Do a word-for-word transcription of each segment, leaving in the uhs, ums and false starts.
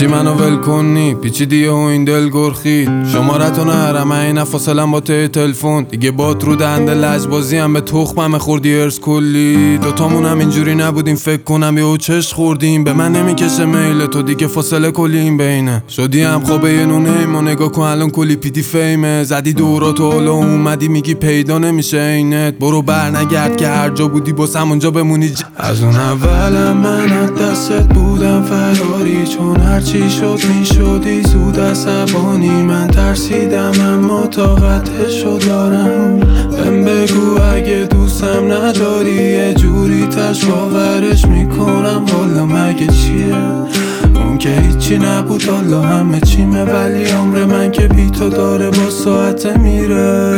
میشی منو ول کنی پیچیدیه و این دل گرخید شمارتو نرم این فاصلم با ته تلفن دیگه بات رو دنده لجبازی هم به تخمم خوردی ارز کلی دوتامون هم اینجوری نبودیم فکر کنم یهو چش خوردیم به من نمیکشه میل تو دیگه فاصله کلی این بینه شدی هم خوابه یه نونه ایم و نگاه کن الان کلی پیدی فیمه زدی دوراتو حالا اومدی میگی پیدا نمیشه اینت برو بر نگرد که هر جا بودی باز همونجا بمونی ج... از اون اولم من از دستت بودم فراری چون هرچی شد میشدی زود عصبانی من ترسیدم اما طاقتشو دارم بهم بگو اگه دوستم نداری یه جوری تش باورش میکنم حالا مگه چیه اون که هیچی نبود حالا همه چیمه ولی عمر من که بی تو داره با ساعته میره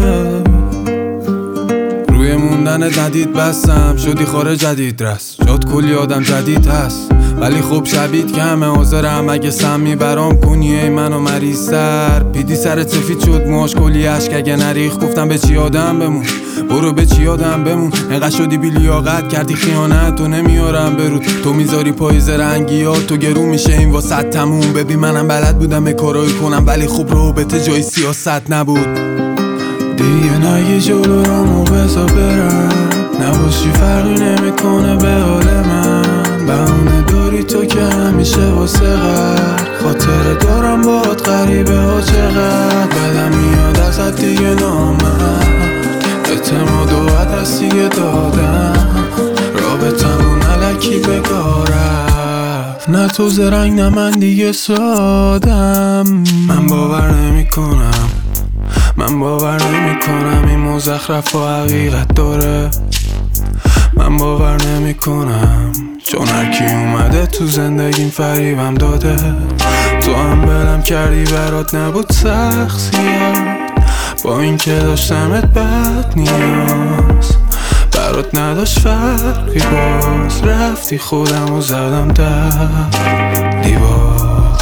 روی موندن جدید بستم شدی خاره جدید رس شد کلی آدم جدید هست ولی خوب شبید کمه حاضرم اگه سمی برام کنی ای منو مریض سر پیدی سر سفید شد موهاش کلی عشق اگه نریخ گفتم به چی آدم بمون برو به چی آدم بمون انقدر شدی بی لیاقت کردی خیانت تو نمیارم برود تو میذاری پاییز رنگیات تو گرون میشه این واسط تموم ببین منم بلد بودم به کارایی کنم ولی خوب رابطه جای سیاست نبود دیگه نگی جلو رامو بزا برم نباشی فرقی نمیکنه به حال من بهونه داری تو که همیشه واسه غر خاطره دارم باهات غریبه ها چقدر بدم میاد ازت دیگه نامرد اعتماد و عدس دیگه دادم رابطمون علکی بگارم نه تو زرنگ نه من دیگه سادم من باور نمی کنم من باور نمی کنم این مزخرف و حقیقت داره من باور نمی کنم چون هرکی اومده تو زندگیم فریبم داده تو هم بلم کردی برات نبود سخت زیاد با این که داشتمت بد نیاز برات نداشت فرقی باز رفتی خودم و زدم در دیوار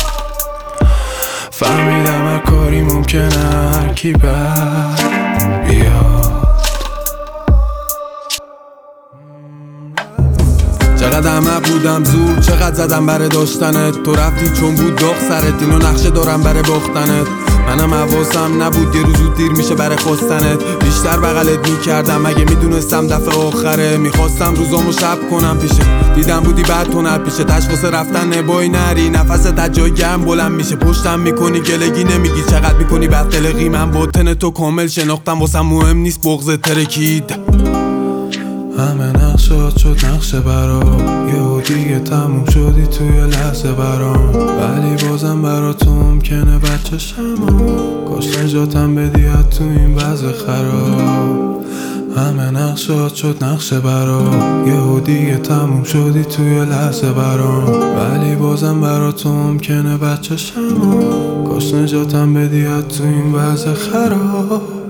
فهمیدم هر کاری ممکنه هرکی بد بیاد چقدر همه بودم زور چقدر زدم بره داشتنت تو رفتی چون بود داغ سرت اینو نقشه دارم بره باختنت منم حواسم نبود یه روز زود دیر میشه بره خواستنت بیشتر بغلت میکردم اگه میدونستم دفعه آخره میخواستم روزامو شب کنم پیشه دیدم بودی بعد تو نرپیشه تشخیص رفتن نبایی نری نفست از جای گرم بلند میشه پشتم میکنی گلگی نمیگی چقدر میکنی بعد قلقی من باطن تو کامل شناختم واسم مهم نیست بغض ترکید همه نقشات شد نقشه برام یهو دیگه تموم شدی توی لحظه برام ولی بازم برا تو ممکنه بچه شما کاش نجاتم بدی تو این وضع خراب همه نقشات شد نقشه برام یهو دیگه تموم شدی توی لحظه برام ولی بازم برا تو ممکنه بچه شما کاش نجاتم بدی تو این وضع خراب